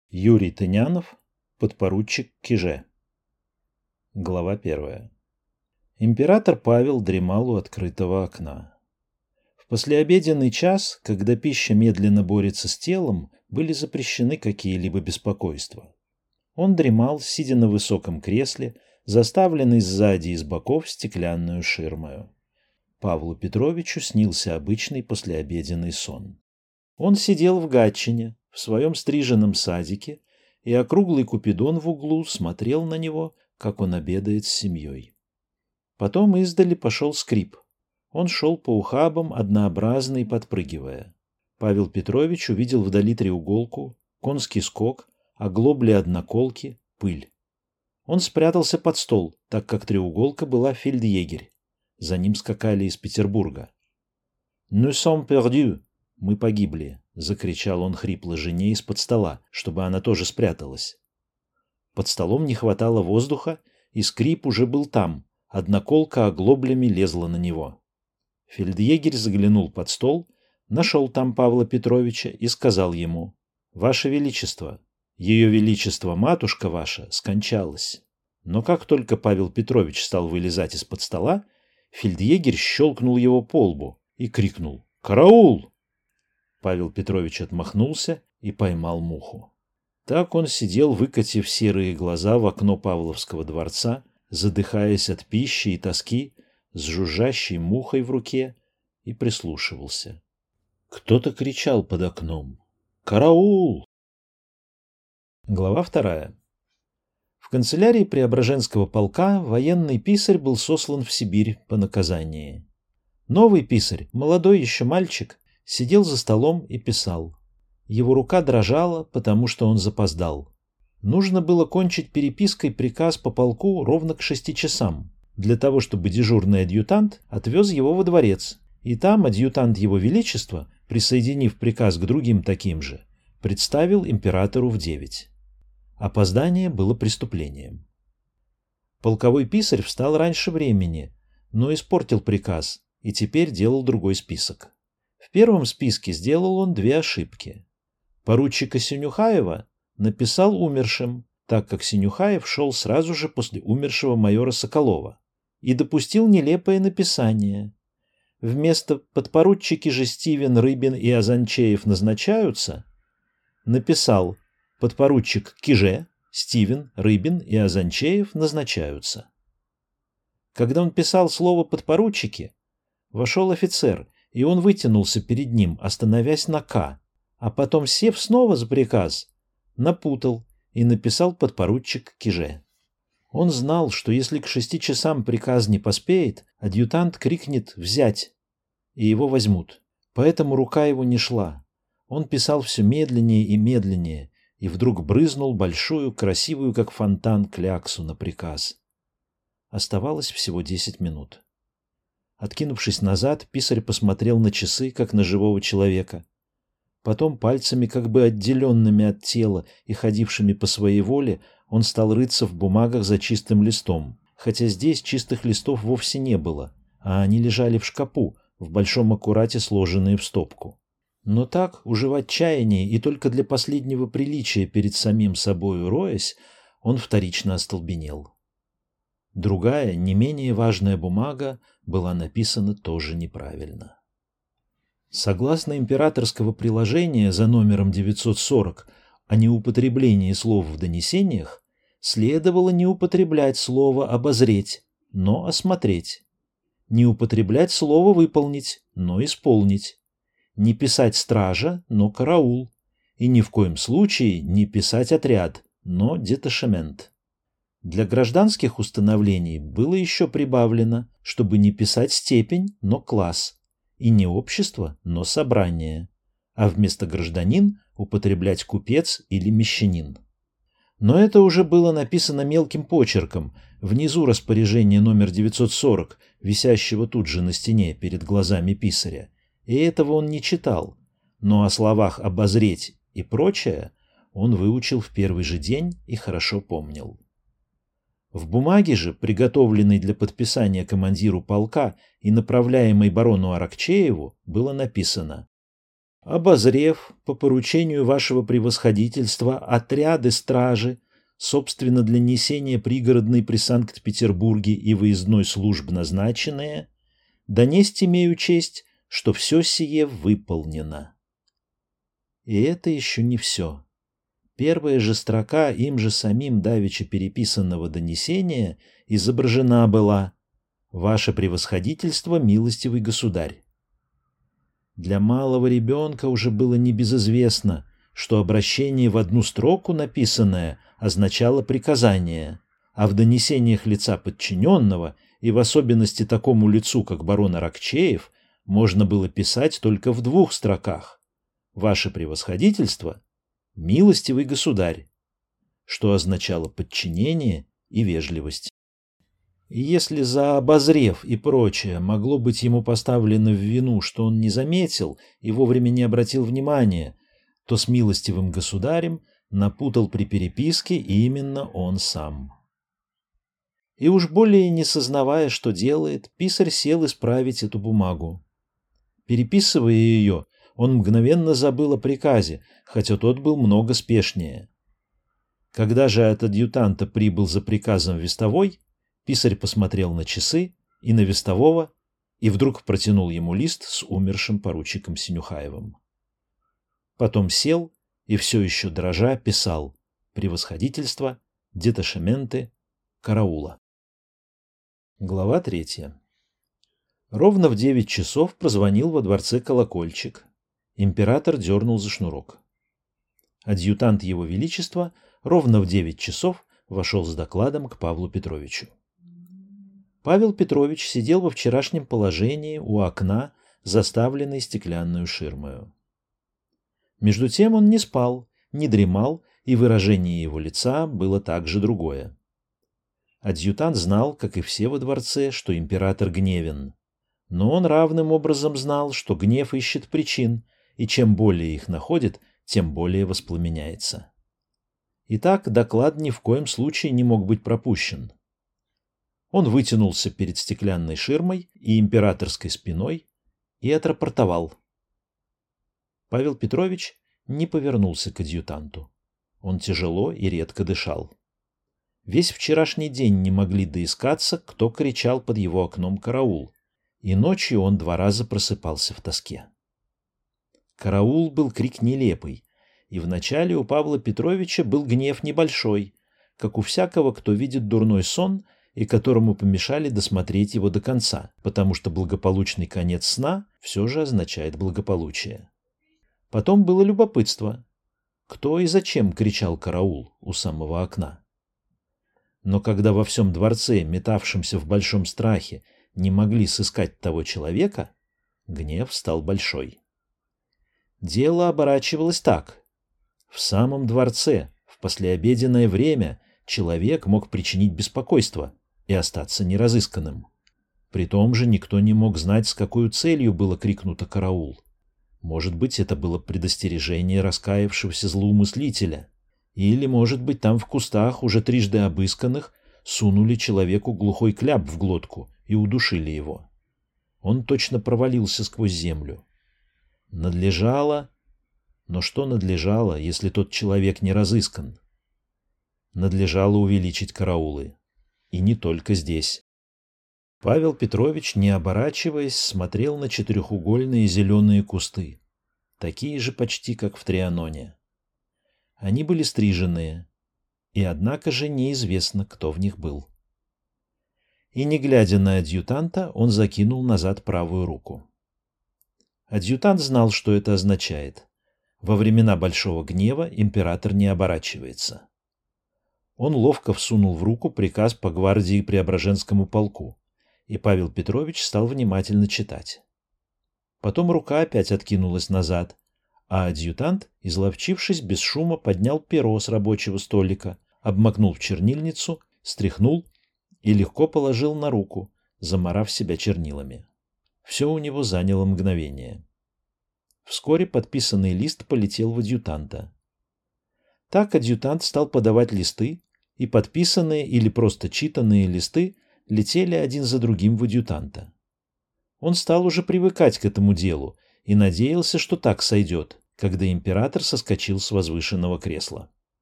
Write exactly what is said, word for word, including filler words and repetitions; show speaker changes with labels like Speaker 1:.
Speaker 1: Юрий Тынянов, подпоручик Киже. Глава первая. Император Павел дремал у открытого окна. В послеобеденный час, когда пища медленно борется с телом, были запрещены какие-либо беспокойства. Он дремал, сидя на высоком кресле, заставленный сзади и с боков стеклянную ширмою. Павлу Петровичу снился обычный послеобеденный сон. Он сидел в Гатчине, в своем стриженном садике, и округлый Купидон в углу смотрел на него, как он обедает с семьей. Потом издали пошел скрип. Он шел по ухабам, однообразно и подпрыгивая. Павел Петрович увидел вдали треуголку, конский скок, оглобли одноколки, пыль. Он спрятался под стол, так как треуголка была фельдъегерь. За ним скакали из Петербурга. «Nous sommes perdus!» «Мы погибли!» — закричал он хрипло жене из-под стола, чтобы она тоже спряталась. Под столом не хватало воздуха, и скрип уже был там, одноколка оглоблями лезла на него. Фельдъегерь заглянул под стол, нашел там Павла Петровича и сказал ему: «Ваше Величество, Ее Величество матушка ваша скончалась». Но как только Павел Петрович стал вылезать из-под стола, фельдъегерь щелкнул его по лбу и крикнул: «Караул!». Павел Петрович отмахнулся и поймал муху. Так он сидел, выкатив серые глаза в окно Павловского дворца, задыхаясь от пищи и тоски, с жужжащей мухой в руке, и прислушивался. Кто-то кричал под окном: «Караул!». Глава вторая. В канцелярии Преображенского полка военный писарь был сослан в Сибирь по наказанию. Новый писарь, молодой еще мальчик, сидел за столом и писал. Его рука дрожала, потому что он запоздал. Нужно было кончить перепиской приказ по полку ровно к шести часам, для того, чтобы дежурный адъютант отвез его во дворец, и там адъютант Его Величества, присоединив приказ к другим таким же, представил императору в девять. Опоздание было преступлением. Полковой писарь встал раньше времени, но испортил приказ и теперь делал другой список. В первом списке сделал он две ошибки. Поручика Синюхаева написал умершим, так как Синюхаев шел сразу же после умершего майора Соколова, и допустил нелепое написание. Вместо «подпоручики же Стивен, Рыбин и Азанчеев назначаются» написал «подпоручик Киже, Стивен, Рыбин и Азанчеев назначаются». Когда он писал слово «подпоручики», вошел офицер, и он вытянулся перед ним, остановясь на «К», а потом, сев снова за приказ, напутал и написал подпоручик Киже. Он знал, что если к шести часам приказ не поспеет, адъютант крикнет «взять», и его возьмут. Поэтому рука его не шла. Он писал все медленнее и медленнее, и вдруг брызнул большую, красивую, как фонтан, кляксу на приказ. Оставалось всего десять минут. Откинувшись назад, писарь посмотрел на часы, как на живого человека. Потом пальцами, как бы отделенными от тела и ходившими по своей воле, он стал рыться в бумагах за чистым листом, хотя здесь чистых листов вовсе не было, а они лежали в шкапу, в большом аккурате сложенные в стопку. Но так, уже в отчаянии и только для последнего приличия перед самим собою роясь, он вторично остолбенел. Другая, не менее важная бумага была написана тоже неправильно. Согласно императорского приложения за номером девятьсот сорок о неупотреблении слов в донесениях, следовало не употреблять слово «обозреть», но «осмотреть», не употреблять слово «выполнить», но «исполнить», не писать «стража», но «караул», и ни в коем случае не писать «отряд», но «деташемент». Для гражданских установлений было еще прибавлено, чтобы не писать степень, но класс, и не общество, но собрание, а вместо гражданин употреблять купец или мещанин. Но это уже было написано мелким почерком, внизу распоряжения номер девятьсот сорок, висящего тут же на стене перед глазами писаря, и этого он не читал, но о словах «обозреть» и прочее он выучил в первый же день и хорошо помнил. В бумаге же, приготовленной для подписания командиру полка и направляемой барону Аракчееву, было написано: обозрев по поручению вашего превосходительства отряды стражи, собственно для несения пригородной при Санкт-Петербурге и выездной служб назначенные, донесть имею честь, что все сие выполнено. И это еще не все. Первая же строка им же самим давеча переписанного донесения изображена была: «Ваше превосходительство, милостивый государь». Для малого ребенка уже было небезызвестно, что обращение в одну строку написанное означало приказание, а в донесениях лица подчиненного, и в особенности такому лицу, как барон Аракчеев, можно было писать только в двух строках: «Ваше превосходительство, милостивый государь», что означало подчинение и вежливость. И если за обозрев и прочее могло быть ему поставлено в вину, что он не заметил и вовремя не обратил внимания, то с милостивым государем напутал при переписке именно он сам. И уж более не сознавая, что делает, писарь сел исправить эту бумагу. Переписывая ее, он мгновенно забыл о приказе, хотя тот был много спешнее. Когда же от адъютанта прибыл за приказом вестовой, писарь посмотрел на часы и на вестового и вдруг протянул ему лист с умершим поручиком Синюхаевым. Потом сел и все еще дрожа писал: «Превосходительство, деташементы, караула». Глава третья. Ровно в девять часов прозвонил во дворце колокольчик. Император дернул за шнурок. Адъютант Его Величества ровно в девять часов вошел с докладом к Павлу Петровичу. Павел Петрович сидел во вчерашнем положении у окна, заставленной стеклянную ширмою. Между тем он не спал, не дремал, и выражение его лица было также другое. Адъютант знал, как и все во дворце, что император гневен. Но он равным образом знал, что гнев ищет причин, и чем более их находит, тем более воспламеняется. Итак, доклад ни в коем случае не мог быть пропущен. Он вытянулся перед стеклянной ширмой и императорской спиной и отрапортовал. Павел Петрович не повернулся к адъютанту. Он тяжело и редко дышал. Весь вчерашний день не могли доискаться, кто кричал под его окном «караул», и ночью он два раза просыпался в тоске. «Караул» был крик нелепый, и вначале у Павла Петровича был гнев небольшой, как у всякого, кто видит дурной сон и которому помешали досмотреть его до конца, потому что благополучный конец сна все же означает благополучие. Потом было любопытство. Кто и зачем кричал «караул» у самого окна? Но когда во всем дворце, метавшемся в большом страхе, не могли сыскать того человека, гнев стал большой. Дело оборачивалось так. В самом дворце, в послеобеденное время, человек мог причинить беспокойство и остаться неразысканным. Притом же никто не мог знать, с какой целью было крикнуто «караул». Может быть, это было предостережение раскаявшегося злоумыслителя. Или, может быть, там в кустах, уже трижды обысканных, сунули человеку глухой кляп в глотку и удушили его. Он точно провалился сквозь землю. Надлежало... Но что надлежало, если тот человек не разыскан? Надлежало увеличить караулы. И не только здесь. Павел Петрович, не оборачиваясь, смотрел на четырехугольные зеленые кусты, такие же почти, как в Трианоне. Они были стриженные, и однако же неизвестно, кто в них был. И, не глядя на адъютанта, он закинул назад правую руку. Адъютант знал, что это означает. Во времена большого гнева император не оборачивается. Он ловко всунул в руку приказ по гвардии Преображенскому полку, и Павел Петрович стал внимательно читать. Потом рука опять откинулась назад, а адъютант, изловчившись, без шума поднял перо с рабочего столика, обмакнул в чернильницу, стряхнул и легко положил на руку, замарав себя чернилами. Все у него заняло мгновение. Вскоре подписанный лист полетел в адъютанта. Так адъютант стал подавать листы, и подписанные или просто читанные листы летели один за другим в адъютанта. Он стал уже привыкать к этому делу и надеялся, что так сойдет, когда император соскочил с возвышенного кресла.